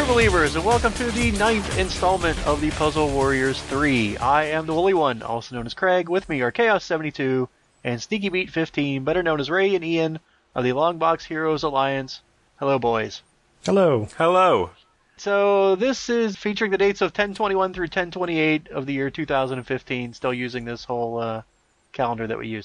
true believers, and welcome to the 9th installment of the Puzzle Warriors 3. I am the Woolly One, also known as Craig. With me are Chaos72 and Sneaky Beat 15, better known as Ray and Ian of the Longbox Heroes Alliance. Hello, boys. Hello. Hello. So this is featuring the dates of 10/21 through 10/28 of the year 2015, still using this whole calendar that we use.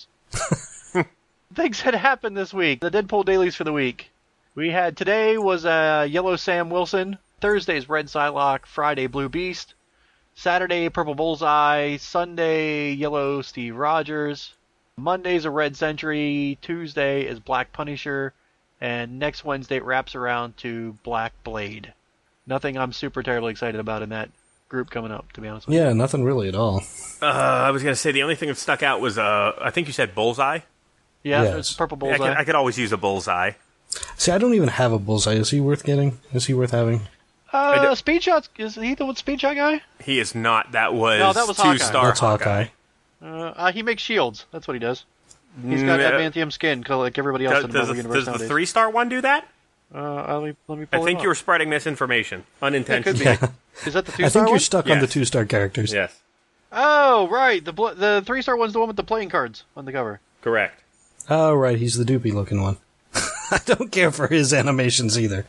Things had happened this week. The Deadpool dailies for the week. We had today was Yellow Sam Wilson, Thursday's Red Psylocke, Friday Blue Beast, Saturday Purple Bullseye, Sunday Yellow Steve Rogers, Monday's a Red Sentry, Tuesday is Black Punisher, and next Wednesday it wraps around to Black Blade. Nothing I'm super terribly excited about in that group coming up, to be honest with you. Yeah, nothing really at all. I was going to say the only thing that stuck out was, I think you said Bullseye? Yeah, Yes. it's Purple Yeah, Bullseye. I could always use a Bullseye. See, I don't even have a bullseye. Is he worth getting? Is he worth having? Speed Shot, is he the Speed Shot guy? He is not. That was, No, that was Hawkeye. two-star That's Hawkeye. He makes shields. That's what he does. He's got adamantium skin, like everybody else in the Marvel Universe Does the nowadays. 3-star one do that? Let me pull I him think up. you were spreading misinformation. It Unintentionally. could be. Yeah. Is that the 2-star I think one? you're stuck on the Yes. 2-star characters. Yes. Oh, right. The 3-star one's the one with the playing cards on the cover. Correct. Oh, right. He's the doopy looking one. I don't care for his animations either.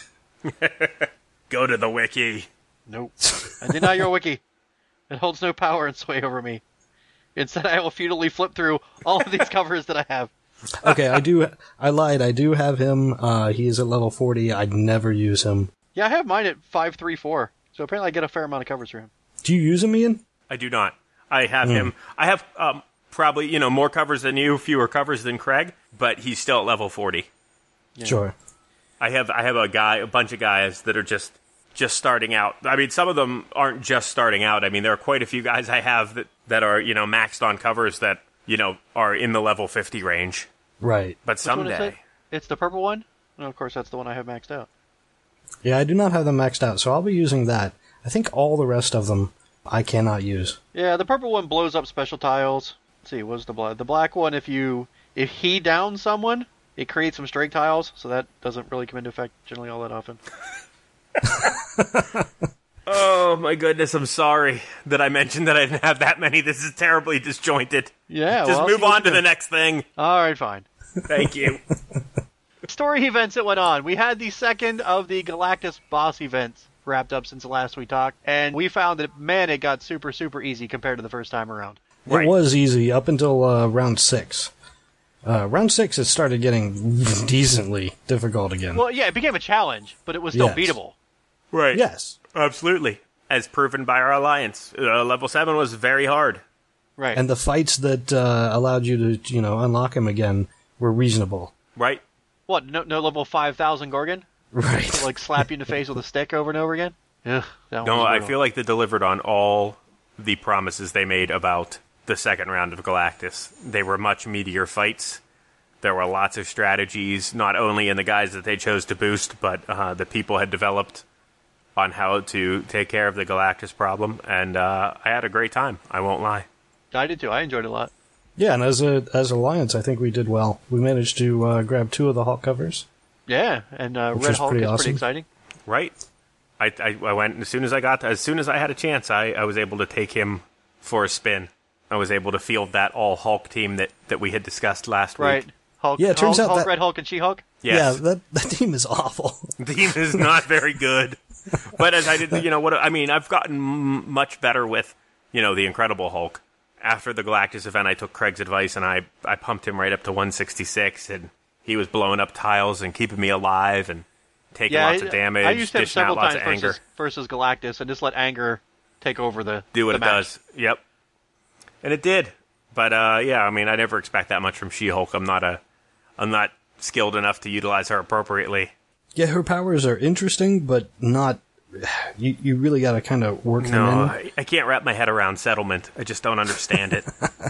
Go to the wiki. Nope. I deny your wiki. It holds no power and sway over me. Instead, I will futilely flip through all of these covers that I have. Okay, I lied. I do have him. He is at level 40. I'd never use him. Yeah, I have mine at 534. So apparently I get a fair amount of covers for him. Do you use him, Ian? I do not. I have him. I have probably, more covers than you, fewer covers than Craig, but he's still at level 40. Yeah. Sure. I have a bunch of guys that are just starting out. I mean, some of them aren't just starting out. I mean, there are quite a few guys I have that are, maxed on covers that, are in the level 50 range. Right. But Which one is it? someday. It's the purple one? No, of course, that's the one I have maxed out. Yeah, I do not have them maxed out, so I'll be using that. I think all the rest of them I cannot use. Yeah, the purple one blows up special tiles. Let's see, what's the black? The black one, if he downs someone, it creates some strike tiles, so that doesn't really come into effect generally all that often. Oh my goodness, I'm sorry that I mentioned that I didn't have that many. This is terribly disjointed. Yeah, Just well, move on to the next thing. Alright, fine. Thank you. Story events that went on. We had the second of the Galactus boss events wrapped up since the last we talked, and we found that, man, it got super, super easy compared to the first time around. Right. It was easy up until round 6. Round 6, it started getting decently difficult again. Well, yeah, it became a challenge, but it was still Yes. beatable. Right. Yes. Absolutely. As proven by our alliance. Level 7 was very hard. Right. And the fights that allowed you to, unlock him again were reasonable. Right? What, no level 5,000 Gorgon? Right. To, like, slap you in the face with a stick over and over again? Ugh, that one No, was I brutal. feel like they delivered on all the promises they made about the second round of Galactus. They were much meatier fights. There were lots of strategies, not only in the guys that they chose to boost, but the people had developed on how to take care of the Galactus problem. And I had a great time, I won't lie. I did too. I enjoyed it a lot. Yeah, and as Alliance, I think we did well. We managed to grab 2 of the Hulk covers. Yeah, and Red was Hulk pretty is awesome. pretty exciting. Right? I went, as soon as I had a chance, I was able to take him for a spin. I was able to field that all Hulk team that we had discussed last Right. week. Hulk, Yeah, it turns Hulk, out Hulk, that- Red Hulk, and She-Hulk? Yes. Yeah, that team is awful. The team is not very good. But as I did, I've gotten much better with, the Incredible Hulk. After the Galactus event, I took Craig's advice and I pumped him right up to 166, and he was blowing up tiles and keeping me alive and taking lots of damage, I used him dishing out several lots times of anger. versus Galactus, and just let anger take over the Do what the it match. does. Yep. And it did. But I never expect that much from She-Hulk. I'm not skilled enough to utilize her appropriately. Yeah, her powers are interesting, but not... You really got to kind of work them No, in. I can't wrap my head around settlement. I just don't understand it.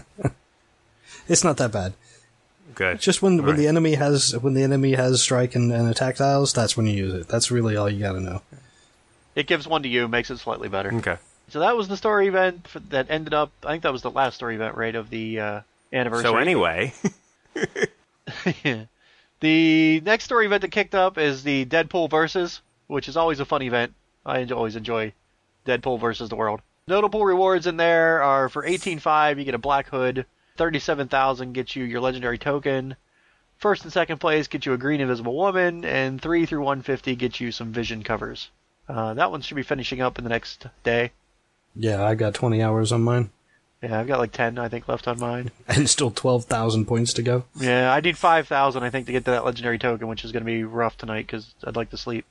It's not that bad. Good. Just when Right. the enemy has strike and attack tiles, that's when you use it. That's really all you got to know. It gives one to you, makes it slightly better. Okay. So that was the story event that ended up, I think that was the last story event, right, of the anniversary. So anyway, The next story event that kicked up is the Deadpool Versus. which is always a fun event. I always enjoy Deadpool versus the world. Notable rewards in there are for 18.5, you get a Black Hood. 37,000 gets you your legendary token. First and second place get you a Green Invisible Woman, and 3 through 150 get you some Vision covers. That one should be finishing up in the next day. Yeah, I got 20 hours on mine. Yeah, I've got like 10, I think, left on mine. And still 12,000 points to go. Yeah, I need 5,000, I think, to get to that legendary token, which is going to be rough tonight because I'd like to sleep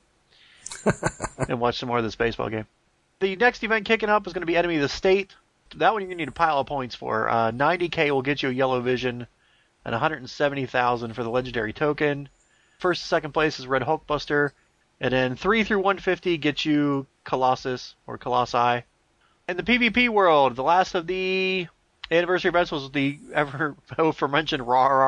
and watch some more of this baseball game. The next event kicking up is going to be Enemy of the State. That one you're going to need a pile of points for. 90k will get you a Yellow Vision, and 170,000 for the legendary token. First and second place is Red Hulkbuster, and then 3 through 150 gets you Colossus, or Colossi. In the PvP world, the last of the anniversary events was the ever aforementioned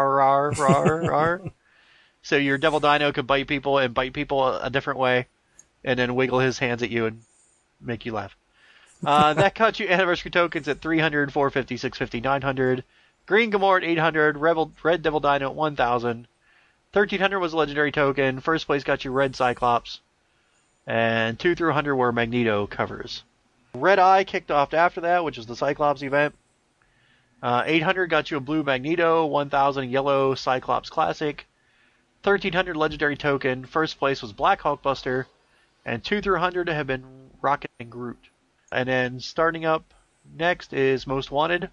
Rar. So your Devil Dino could bite people and bite people a different way, and then wiggle his hands at you and make you laugh. That cut you anniversary tokens at 300, 450, 650, 900. Green Gamora at 800. Red Devil Dino at 1,000. 1,300 was a legendary token. First place got you Red Cyclops. And 2 through 100 were Magneto covers. Red Eye kicked off after that, which is the Cyclops event. 800 got you a blue Magneto. 1,000 yellow Cyclops Classic. 1,300 legendary token. First place was Black Hulkbuster. And 2 through 100 have been Rocket and Groot. And then starting up next is Most Wanted.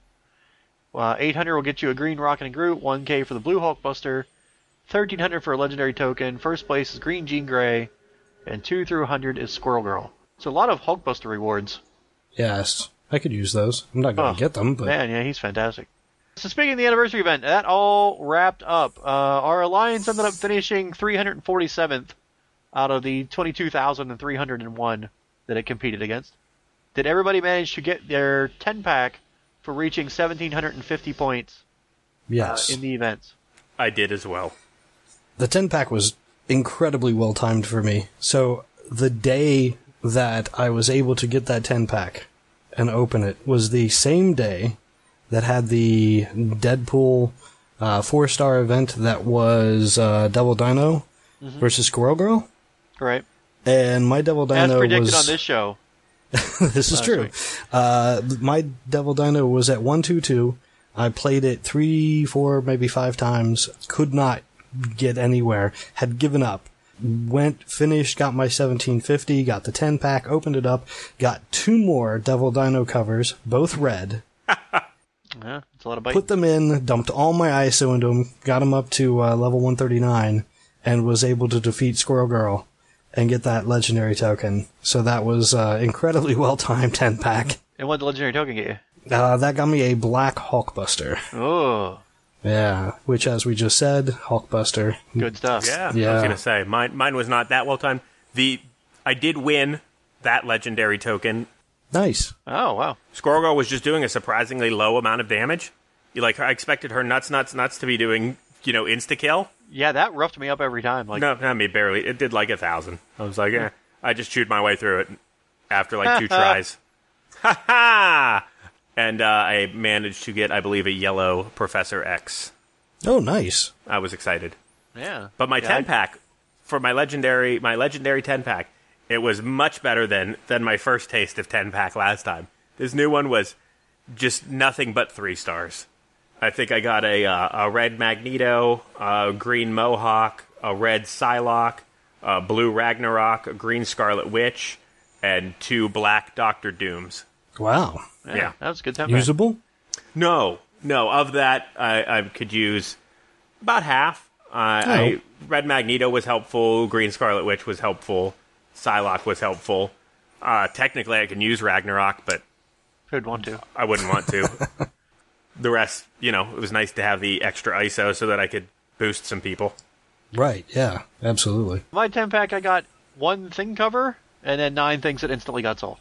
800 will get you a green Rocket and Groot, 1k for the blue Hulkbuster, 1,300 for a legendary token. First place is Green Jean Grey, and 2 through 100 is Squirrel Girl. So a lot of Hulkbuster rewards. Yes, I could use those. I'm not going to get them, but... Man, yeah, he's fantastic. So speaking of the anniversary event, that all wrapped up. Our alliance ended up finishing 347th out of the 22,301 that it competed against. Did everybody manage to get their 10-pack for reaching 1,750 points Yes. In the events? I did as well. The 10-pack was incredibly well timed for me. So the day that I was able to get that 10-pack and open it was the same day that had the Deadpool 4-star event that was Devil Dino versus Squirrel Girl. Right. And my Devil Dino as predicted was... on this show. This is true. My Devil Dino was at 122. I played it 3, 4, maybe 5 times. Could not get anywhere. Had given up. Went, finished, got my 1750, got the 10-pack, opened it up, got 2 more Devil Dino covers, both red. Yeah, it's a lot of bite. Put them in, dumped all my ISO into them, got them up to level 139, and was able to defeat Squirrel Girl and get that legendary token. So that was incredibly well-timed 10-pack. And what did the legendary token get you? That got me a Black Hulkbuster. Oh. Yeah, which, as we just said, Hulkbuster. Good stuff. Yeah. I was going to say, mine was not that well timed. I did win that legendary token. Nice. Oh, wow. Squirrel Girl was just doing a surprisingly low amount of damage. I expected her nuts to be doing, insta-kill. Yeah, that roughed me up every time. No, not me, barely. It did like 1,000. I was like, I just chewed my way through it after 2 tries. Ha ha! And I managed to get, I believe, a yellow Professor X. Oh, nice. I was excited. Yeah. But my 10-pack, for my legendary 10-pack, it was much better than my first taste of 10-pack last time. This new one was just nothing but 3 stars. I think I got a red Magneto, a green Mohawk, a red Psylocke, a blue Ragnarok, a green Scarlet Witch, and 2 black Doctor Dooms. Wow. Yeah. That was a good time. Usable? No. Of that, I could use about half. Red Magneto was helpful. Green Scarlet Witch was helpful. Psylocke was helpful. Technically, I can use Ragnarok, but Who'd want to? I wouldn't want to. The rest, it was nice to have the extra ISO so that I could boost some people. Right, yeah, absolutely. My 10-pack, I got 1 thing cover, and then 9 things that instantly got sold.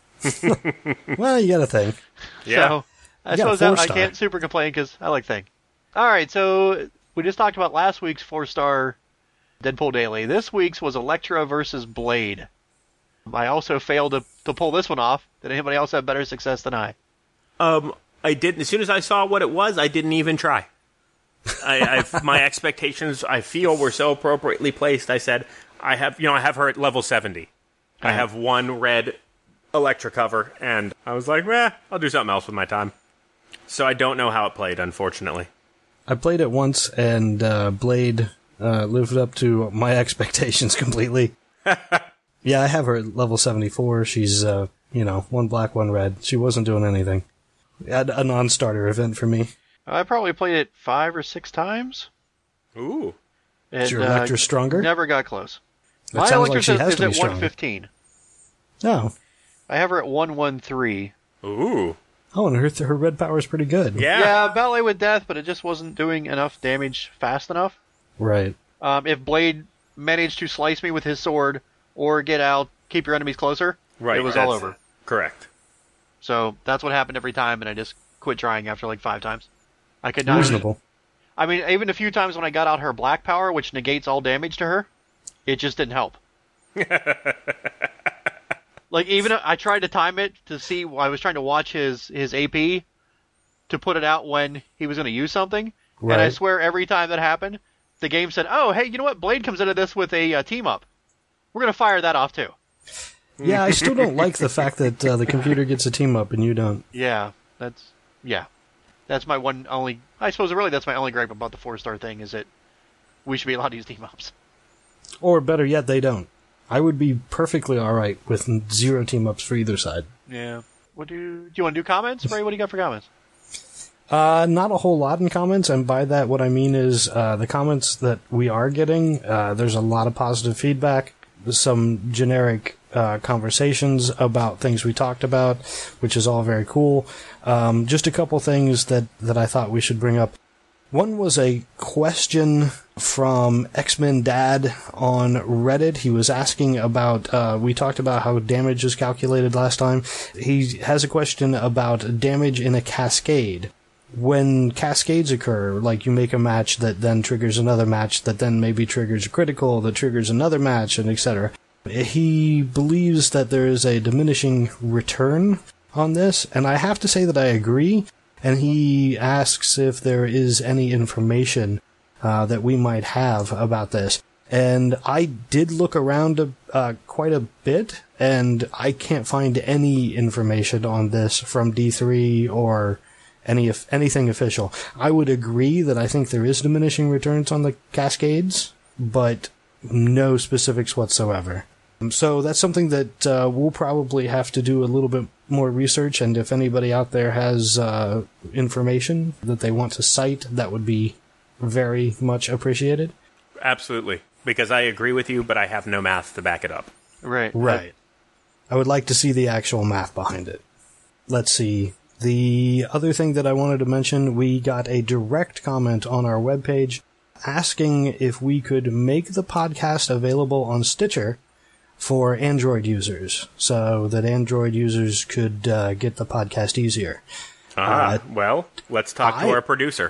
Well, you gotta think. Yeah. So, I You got a suppose I 4-star. can't super complain because I like Thing. Alright, so we just talked about last week's 4-star Deadpool Daily. This week's was Elektra versus Blade. I also failed to pull this one off. Did anybody else have better success than I? I didn't. As soon as I saw what it was, I didn't even try. My expectations, I feel, were so appropriately placed. I said, I have her at level 70. I have one red Electra cover, and I was like, I'll do something else with my time. So I don't know how it played, unfortunately. I played it once, and Blade lived up to my expectations completely. Yeah, I have her at level 74. She's, one black, one red. She wasn't doing anything. A non-starter event for me. I probably played it 5 or 6 times. Ooh. Is your Electra stronger? Never got close. It My sounds Electra like she has is to be at strong. 115. No. I have her at 113. Ooh. Oh, and her red power is pretty good. Yeah. Ballet with Death, but it just wasn't doing enough damage fast enough. Right. If Blade managed to slice me with his sword or get out, keep your enemies closer, Right, it was all over. Correct. So that's what happened every time, and I just quit trying after like 5 times. I could not. Reasonable. I mean, even a few times when I got out her black power, which negates all damage to her, it just didn't help. Like, even I tried to time it to see, I was trying to watch his AP to put it out when he was going to use something, Right. and I swear every time that happened, the game said, oh, hey, you know what? Blade comes into this with a team-up. We're going to fire that off, too. Yeah, I still don't like the fact that the computer gets a team up and you don't. Yeah, that's my one only. I suppose really that's my only gripe about the 4-star thing is that we should be allowed to use team ups. Or better yet, they don't. I would be perfectly alright with 0 team ups for either side. Yeah. Do you want to do comments, Ray? What do you got for comments? Not a whole lot in comments, and by that what I mean is the comments that we are getting, there's a lot of positive feedback, some generic conversations about things we talked about, which is all very cool. Just a couple things that I thought we should bring up. One was a question from X-Men Dad on Reddit. He was asking about, we talked about how damage is calculated last time. He has a question about damage in a cascade. When cascades occur, like you make a match that then triggers another match that then maybe triggers a critical that triggers another match, and etc. He believes that there is a diminishing return on this, and I have to say that I agree. And he asks if there is any information that we might have about this. And I did look around quite a bit, and I can't find any information on this from D3 or anything official. I would agree that I think there is diminishing returns on the cascades, but no specifics whatsoever. So that's something that we'll probably have to do a little bit more research, and if anybody out there has information that they want to cite, that would be very much appreciated. Absolutely. Because I agree with you, but I have no math to back it up. Right. I would like to see the actual math behind it. Let's see. The other thing that I wanted to mention, we got a direct comment on our webpage asking if we could make the podcast available on Stitcher for Android users, so that Android users could get the podcast easier. Well, let's talk to our producer.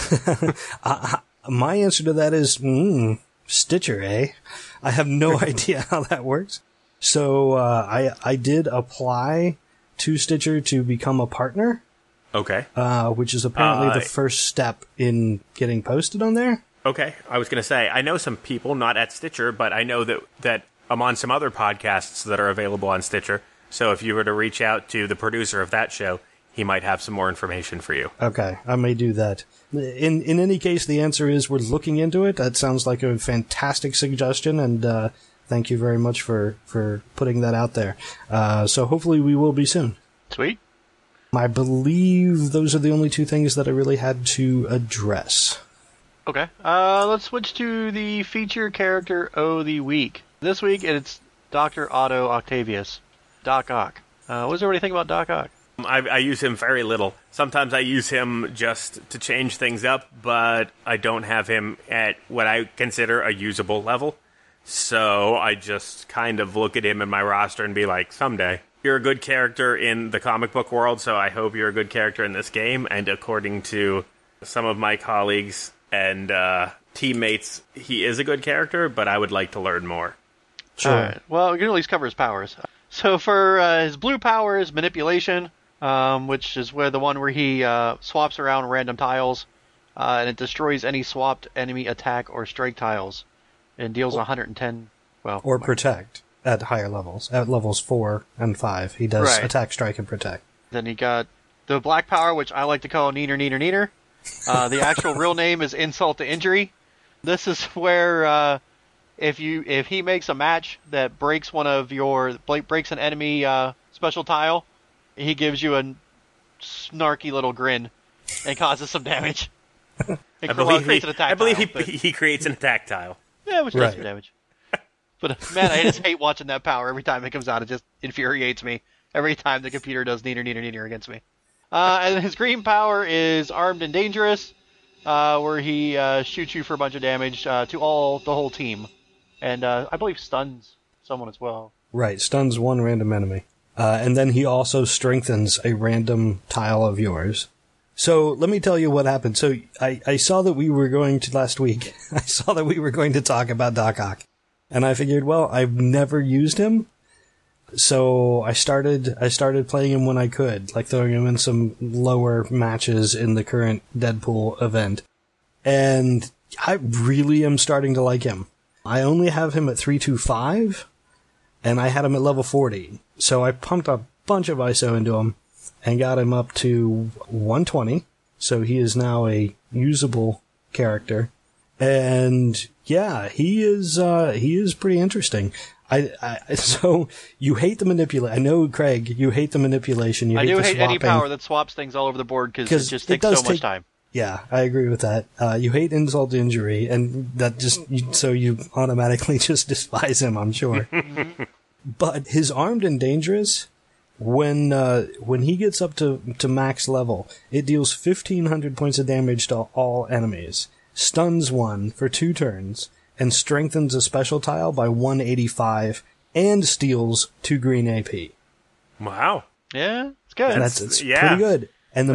My answer to that is, Stitcher, eh? I have no idea how that works. So I did apply to Stitcher to become a partner. Okay. Which is apparently the first step in getting posted on there. Okay. I was going to say, I know some people, not at Stitcher, but I know that I'm on some other podcasts that are available on Stitcher. So if you were to reach out to the producer of that show, he might have some more information for you. Okay, I may do that. In any case, the answer is we're looking into it. That sounds like a fantastic suggestion, and thank you very much for putting that out there. So hopefully we will be soon. Sweet. I believe those are the only 2 things that I really had to address. Okay. Let's switch to the feature character of the week. This week, it's Dr. Otto Octavius. Doc Ock. What does everybody think about Doc Ock? I use him very little. Sometimes I use him just to change things up, but I don't have him at what I consider a usable level. So I just kind of look at him in my roster and be like, someday. You're a good character in the comic book world, so I hope you're a good character in this game. And according to some of my colleagues and teammates, he is a good character, but I would like to learn more. Sure. All right. Well, we can at least cover his powers. So for his blue power is manipulation, which is the one where he swaps around random tiles, and it destroys any swapped enemy attack or strike tiles, and deals 110 Well, Or protect at higher levels. At levels 4 and 5, he does attack, strike, and protect. Then you got the black power, which I like to call Neener, Neener, Neener. The actual real name is Insult to Injury. This is where if he makes a match that breaks breaks an enemy special tile, he gives you a snarky little grin and causes some damage. I believe he creates an attack tile. Yeah, which does some damage. But man, I just hate watching that power every time it comes out. It just infuriates me every time the computer does Neener, Neener, Neener against me. And his green power is Armed and Dangerous, where he shoots you for a bunch of damage to the whole team. And I believe stuns someone as well. Right, stuns one random enemy. And then he also strengthens a random tile of yours. So let me tell you what happened. So I saw that we were going to, last week, I saw that we were going to talk about Doc Ock. And I figured, well, I've never used him. So I started playing him when I could, like throwing him in some lower matches in the current Deadpool event. And I really am starting to like him. I only have him at 325, and I had him at level 40. So I pumped a bunch of ISO into him and got him up to 120. So he is now a usable character. And yeah, he is pretty interesting. So you hate the manipulation. I know, Craig, you hate the manipulation. I do hate any power that swaps things all over the board because it just takes so much time. Yeah, I agree with that. You hate insult to injury, and that so you automatically just despise him, I'm sure. But his Armed and Dangerous, when he gets up to max level, it deals 1,500 points of damage to all enemies, stuns one for 2 turns, and strengthens a special tile by 185, and steals 2 green AP. Wow. Yeah, it's good. It's pretty good. And the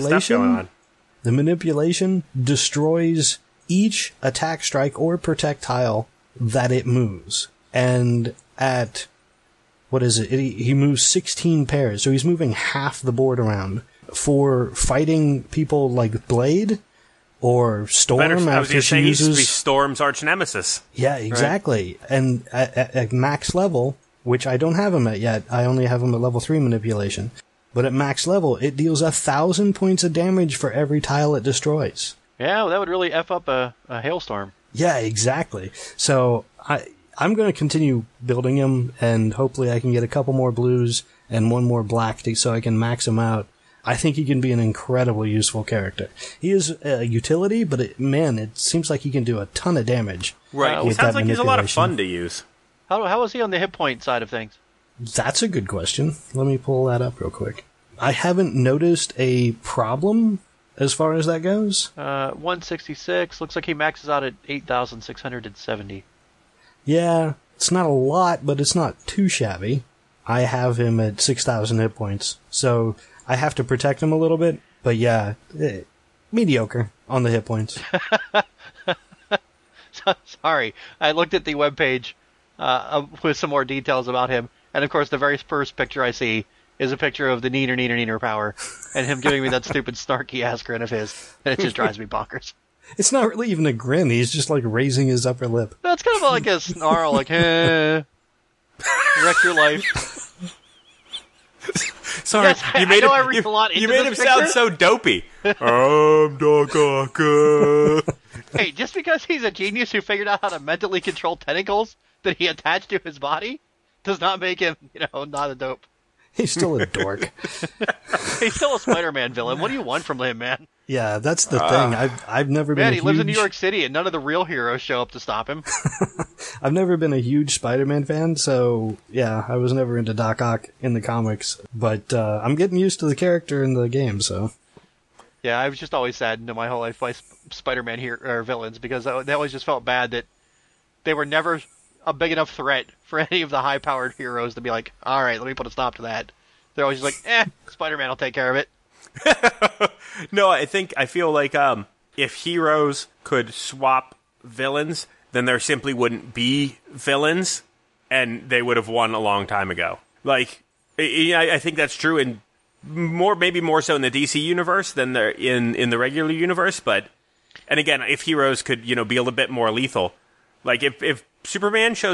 manipulation destroys each attack, strike, or protect tile that it moves. And at, what is it? He moves 16 pairs, so he's moving half the board around. For fighting people like Blade or Storm, after she uses Storm's arch nemesis. Yeah, exactly. Right. And at max level, which I don't have him at yet, I only have him at level 3 manipulation. But at max level, it deals 1,000 points of damage for every tile it destroys. Yeah, well, that would really F up a hailstorm. Yeah, exactly. So I'm going to continue building him, and hopefully I can get a couple more blues and one more black so I can max him out. I think he can be an incredibly useful character. He is a utility, but it seems like he can do a ton of damage. Right, he sounds like he's a lot of fun to use. How is he on the hit point side of things? That's a good question. Let me pull that up real quick. I haven't noticed a problem as far as that goes. 166. Looks like he maxes out at 8,670. Yeah, it's not a lot, but it's not too shabby. I have him at 6,000 hit points, so I have to protect him a little bit. But yeah, mediocre on the hit points. Sorry, I looked at the webpage with some more details about him. And, of course, the very first picture I see is a picture of the Neener, Neener, Neener power, and him giving me that stupid snarky-ass grin of his, and it just drives me bonkers. It's not really even a grin. He's just, like, raising his upper lip. That's kind of like a snarl, like, wreck your life. Sorry, yes, you made him sound so dopey. I'm Doc Ock. Hey, just because he's a genius who figured out how to mentally control tentacles that he attached to his body does not make him, not a dope. He's still a dork. He's still a Spider-Man villain. What do you want from him, man? Yeah, that's the thing. I've never been. Man, he lives in New York City, and none of the real heroes show up to stop him. I've never been a huge Spider-Man fan, so yeah, I was never into Doc Ock in the comics. But I'm getting used to the character in the game, so. Yeah, I was just always saddened in my whole life by Spider-Man villains because they always just felt bad that they were never a big enough threat for any of the high-powered heroes to be like, all right, let me put a stop to that. They're always just like, Spider-Man will take care of it. No, I feel like if heroes could swap villains, then there simply wouldn't be villains, and they would have won a long time ago. Like, I think that's true in maybe more so in the DC universe than in the regular universe. But, and again, if heroes could be a little bit more lethal, like if Superman shows up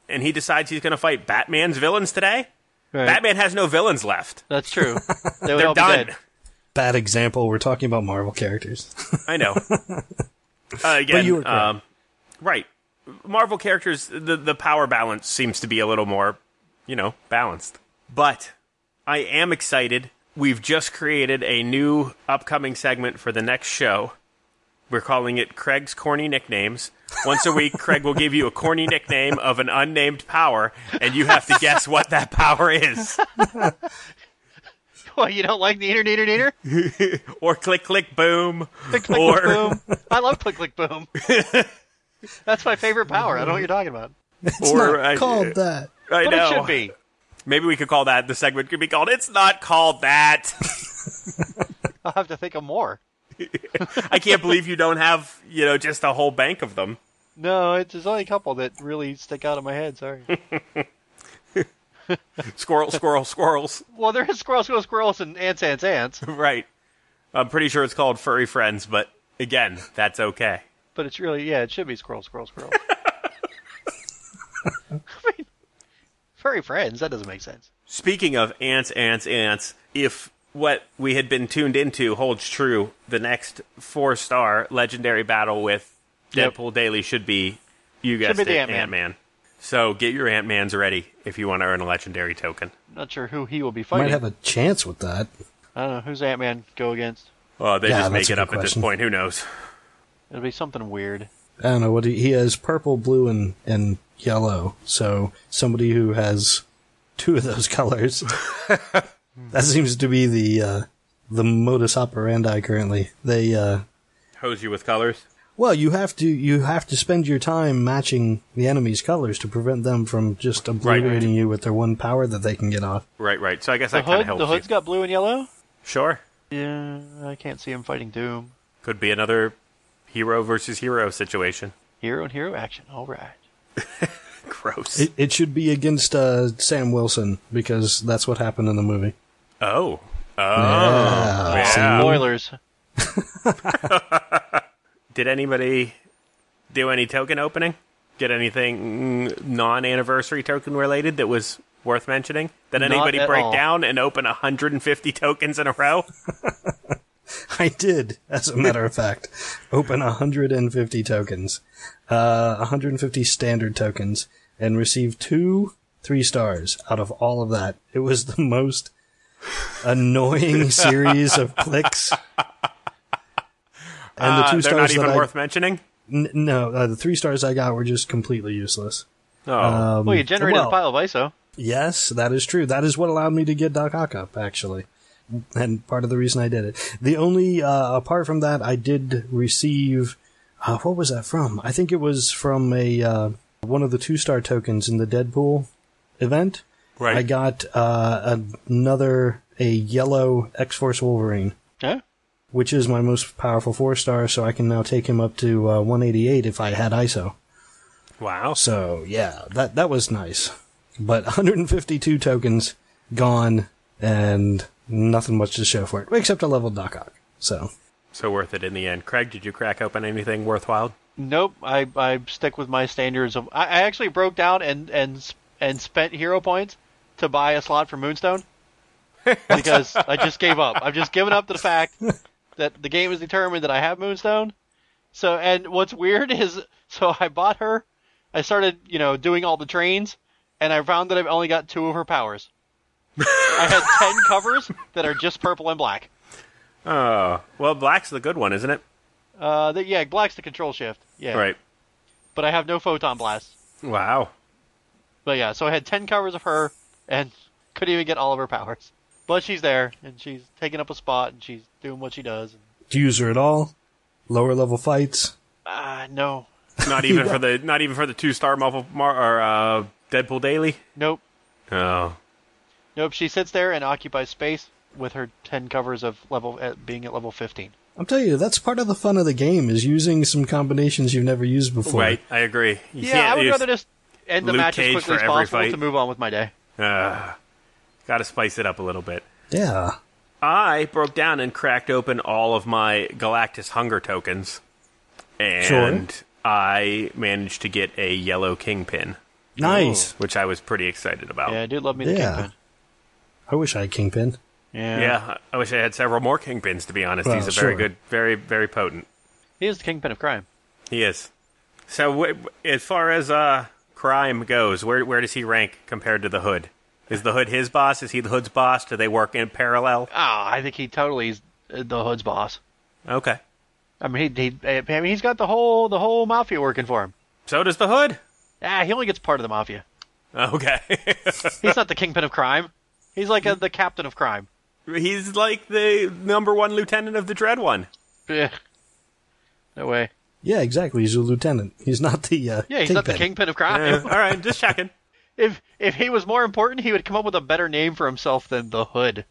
and he decides he's going to fight Batman's villains today. Right. Batman has no villains left. That's true. They would They're all be done. dead. Bad example. We're talking about Marvel characters. I know. Again, But you were correct. Right. Marvel characters, the power balance seems to be a little more, balanced. But I am excited. We've just created a new upcoming segment for the next show. We're calling it Craig's Corny Nicknames. Once a week, Craig will give you a corny nickname of an unnamed power, and you have to guess what that power is. What, you don't like Neener? Or Click Click Boom. Click, click, Or- boom. I love Click, Click, Boom. That's my favorite power. I don't know what you're talking about. It's Or, not called that. I But know. it should be. Maybe we could call that, the segment could be called, It's Not Called That. I'll have to think of more. I can't believe you don't have, just a whole bank of them. No, there's only a couple that really stick out in my head. Sorry. Squirrels. Well, there is squirrels, and ants. Right. I'm pretty sure it's called Furry Friends, but again, that's okay. But it's really, it should be squirrel. I mean, furry friends, that doesn't make sense. Speaking of ants, if what we had been tuned into holds true, the next 4-star legendary battle with Yep. Deadpool Daily should be, you guessed Should be the it, Ant-Man. So get your Ant-Mans ready if you want to earn a legendary token. Not sure who he will be fighting. Might have a chance with that. I don't know. Who's Ant-Man go against? Well, they Yeah, just make that's a it good up at this question. point. Who knows? It'll be something weird. I don't know what he has: purple, blue, and yellow. So somebody who has 2 of those colors. That seems to be the modus operandi currently. They Hose you with colors? well, you have to spend your time matching the enemy's colors to prevent them from just obliterating you with their one power that they can get off. Right. So I guess The that kind of hood, helps the hood's you. got blue and yellow? Sure. Yeah, I can't see him fighting Doom. Could be another hero versus hero situation. Hero and hero action. All right. Gross. It should be against Sam Wilson because that's what happened in the movie. Oh. Yeah. Spoilers. Did anybody do any token opening? Get anything non-anniversary token related that was worth mentioning? Did Not anybody at break all. down and open 150 tokens in a row? I did, as a matter of fact, open 150 tokens, 150 standard tokens, and received 2 3-stars out of all of that. It was the most annoying series of clicks. And the 2 they're stars not even that worth mentioning? No, the 3 stars I got were just completely useless. Oh. Well, you generated well- a pile of ISO. Yes, that is true. That is what allowed me to get Doc Ock up, actually. And part of the reason I did it. The only, apart from that, I did receive, what was that from? I think it was from one of the 2-star tokens in the Deadpool event. Right. I got, a yellow X-Force Wolverine, Yeah? which is my most powerful 4-star, so I can now take him up to, 188 if I had ISO. Wow. So, yeah, that was nice. But 152 tokens gone, and nothing much to show for it, except a level Doc Ock. So worth it in the end. Craig, did you crack open anything worthwhile? Nope. I stick with my standards of. I actually broke down and spent hero points to buy a slot for Moonstone because I just gave up. I've just given up to the fact that the game is determined that I have Moonstone. So, and what's weird is, so I bought her. I started, doing all the trains, and I found that I've only got 2 of her powers. I had 10 covers that are just purple and black. Oh. Well, black's the good one, isn't it? Black's the control shift. Yeah. Right. But I have no photon blast. Wow. But yeah, so I had 10 covers of her, and couldn't even get all of her powers. But she's there, and she's taking up a spot, and she's doing what she does. do you use her at all? Lower level fights? No. Not even for the 2-star Deadpool Daily? Nope. Oh. Nope, she sits there and occupies space with her 10 covers of being at level 15. I'm telling you, that's part of the fun of the game, is using some combinations you've never used before. Right, I agree. You Yeah, can't I would use rather just end the Luke match as Cage quickly as for every possible fight. to move on with my day. Gotta spice it up a little bit. Yeah. I broke down and cracked open all of my Galactus Hunger tokens. And Sure. I managed to get a yellow Kingpin. Nice. which I was pretty excited about. Yeah, I do love me the Yeah. Kingpin. I wish I had Kingpin. Yeah, I wish I had several more Kingpins, to be honest. Well, He's a very sure. good, very, very potent. He is the Kingpin of crime. He is. So, as far as crime goes, where does he rank compared to the Hood? Is the Hood his boss? Is he the Hood's boss? Do they work in parallel? I think he totally is the Hood's boss. Okay. I mean, he's got the whole mafia working for him. So does the Hood. He only gets part of the mafia. Okay. He's not the Kingpin of crime. He's like the captain of crime. He's like the #1 lieutenant of the Dread One. Ugh. No way. Yeah, exactly. He's a lieutenant. He's not the He's not the Kingpin of crime. All right, just checking. If he was more important, he would come up with a better name for himself than the Hood.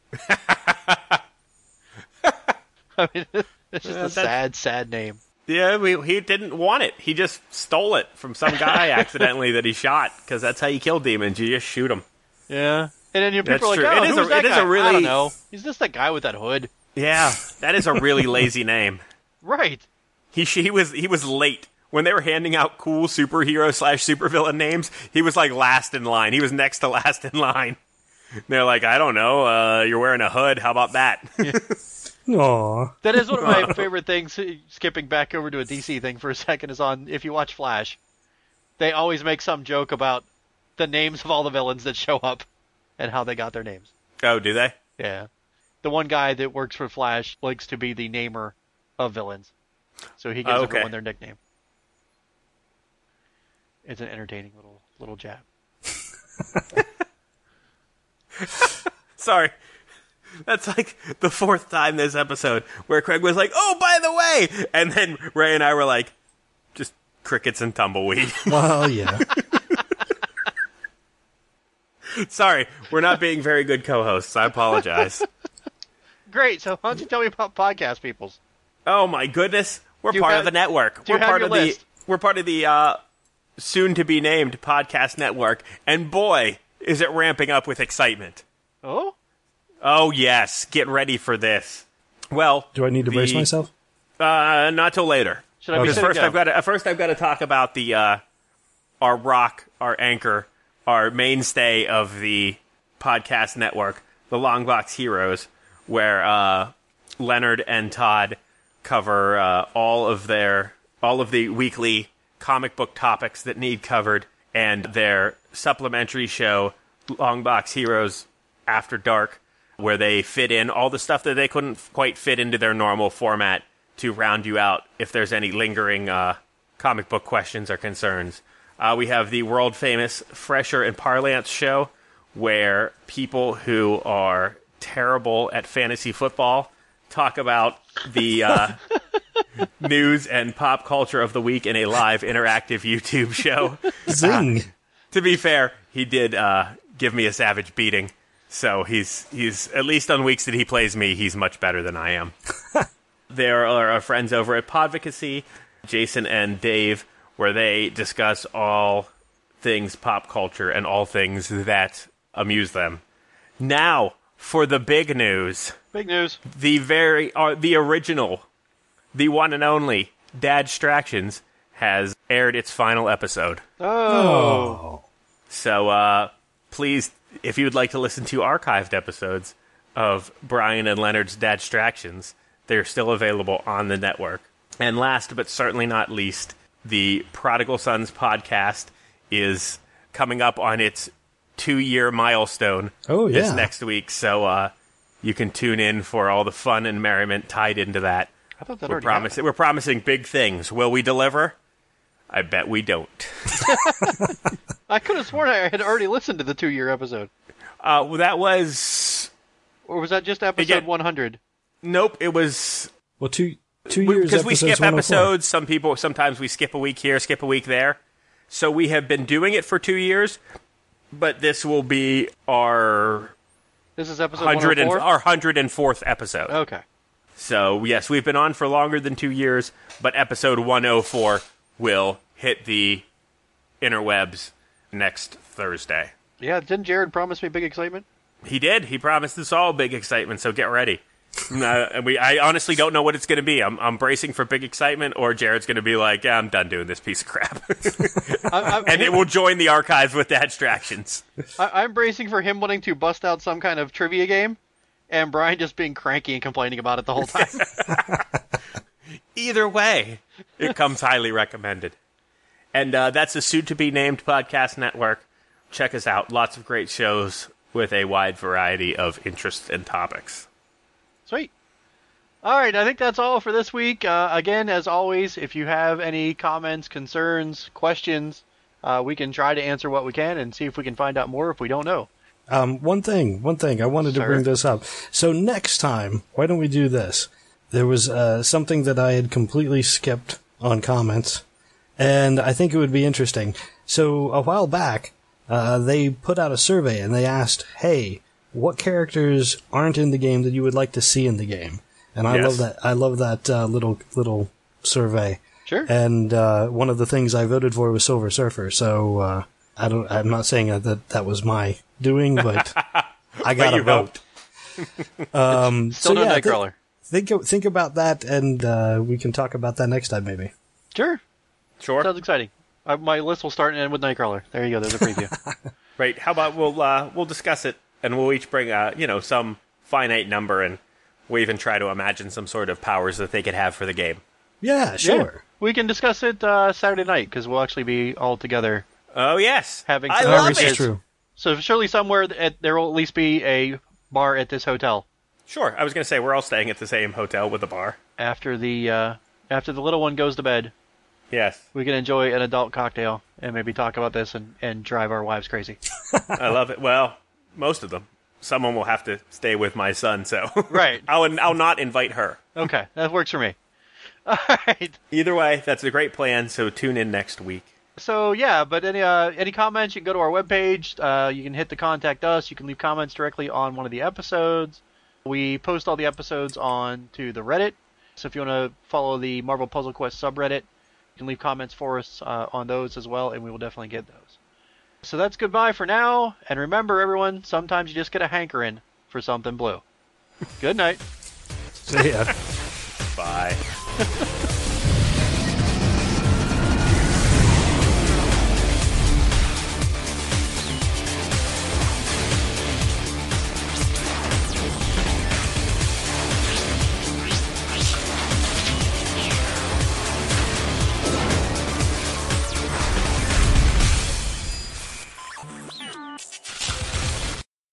I mean, it's just a sad name. Yeah, he didn't want it. He just stole it from some guy accidentally that he shot, because that's how you kill demons. You just shoot them. Yeah. And then people That's are like, true. oh, It is who's a- that it is guy? a really- I don't know. He's just that guy with that hood. Yeah, that is a really lazy name. Right. He was late. When they were handing out cool superhero/supervillain names, he was like last in line. He was next to last in line. They're like, I don't know, you're wearing a hood. How about that? Aw. That is one of my favorite things, skipping back over to a DC thing for a second, is on, if you watch Flash, they always make some joke about the names of all the villains that show up and how they got their names. Oh, do they? Yeah. The one guy that works for Flash likes to be the namer of villains. So he gives everyone their nickname. It's an entertaining little jab. Sorry. That's like the 4th time this episode where Craig was like, oh, by the way! And then Ray and I were like, just crickets and tumbleweed. Well, yeah. Sorry, we're not being very good co-hosts. I apologize. Great, so why don't you tell me about Podcast Peoples? Oh my goodness, we're Do you part have- of the network. do you We're have part your of list? we're part of the soon to be named podcast network, and boy, is it ramping up with excitement. Oh? Oh yes, get ready for this. Well, Do I need to brace myself? Not till later. Should I be Because sitting down? first I've got to talk about the our rock, our anchor, our mainstay of the podcast network, the Long Box Heroes, where Leonard and Todd cover all of the weekly comic book topics that need covered, and their supplementary show, Long Box Heroes After Dark, where they fit in all the stuff that they couldn't quite fit into their normal format to round you out if there's any lingering comic book questions or concerns. We have the world-famous Fresher and Parlance show, where people who are terrible at fantasy football talk about the news and pop culture of the week in a live interactive YouTube show. Zing. To be fair, he did give me a savage beating, so he's at least on weeks that he plays me, he's much better than I am. There are our friends over at Podvocacy, Jason and Dave, where they discuss all things pop culture and all things that amuse them. Now, for the big news. Big news. The original, the one and only, Dadstractions has aired its final episode. Oh. So, please, if you would like to listen to archived episodes of Brian and Leonard's Dadstractions, they're still available on the network. And last but certainly not least, the Prodigal Sons podcast is coming up on its 2-year milestone this next week. So you can tune in for all the fun and merriment tied into that. I thought that We're already happened. promising big things. Will we deliver? I bet we don't. I could have sworn I had already listened to the 2-year episode. Well, that was... Or was that just episode Again- 100? Nope, it was... Well, two years Because we skip 104. episodes. Sometimes we skip a week here, skip a week there. So we have been doing it for 2 years, but this will be our This is episode 104? our 104th episode. Okay. So yes, we've been on for longer than 2 years, but episode 104 will hit the interwebs next Thursday. Yeah, didn't Jared promise me big excitement? He did. He promised us all big excitement, so get ready. I honestly don't know what it's going to be. I'm bracing for big excitement, or Jared's going to be like, yeah, I'm done doing this piece of crap. And it will join the archives with the abstractions. I'm bracing for him wanting to bust out some kind of trivia game, and Brian just being cranky and complaining about it the whole time. Either way, it comes highly recommended. And that's the soon-to-be-named podcast network. Check us out. Lots of great shows with a wide variety of interests and topics. Sweet. All right, I think that's all for this week. Again, as always, if you have any comments, concerns, questions, we can try to answer what we can and see if we can find out more if we don't know. One thing, I wanted to bring this up. So next time, why don't we do this? There was something that I had completely skipped on comments, and I think it would be interesting. So a while back, they put out a survey and they asked, hey, what characters aren't in the game that you would like to see in the game? And I love that. I love that little survey. Sure. And one of the things I voted for was Silver Surfer. So I'm not saying that was my doing, but I got a vote. Still no Nightcrawler. Think about that, and we can talk about that next time, maybe. Sure. Sure. Sounds exciting. My list will start and end with Nightcrawler. There you go. There's a preview. Right. How about we'll discuss it, and we'll each bring some finite number, and we'll even try to imagine some sort of powers that they could have for the game. Yeah, sure. Yeah. We can discuss it Saturday night, because we'll actually be all together. Oh, yes. Having I some love This it. is true. So surely somewhere there will at least be a bar at this hotel. Sure. I was going to say, we're all staying at the same hotel with a bar. After the little one goes to bed, Yes. we can enjoy an adult cocktail and maybe talk about this and drive our wives crazy. I love it. Well, most of them. Someone will have to stay with my son, so Right. I'll not invite her. Okay, that works for me. All right. Either way, that's a great plan, so tune in next week. So yeah, but any comments, you can go to our webpage. You can hit the contact us. You can leave comments directly on one of the episodes. We post all the episodes on to the Reddit. So if you want to follow the Marvel Puzzle Quest subreddit, you can leave comments for us on those as well, and we will definitely get those. So that's goodbye for now. And remember, everyone, sometimes you just get a hankering for something blue. Good night. See ya. Bye.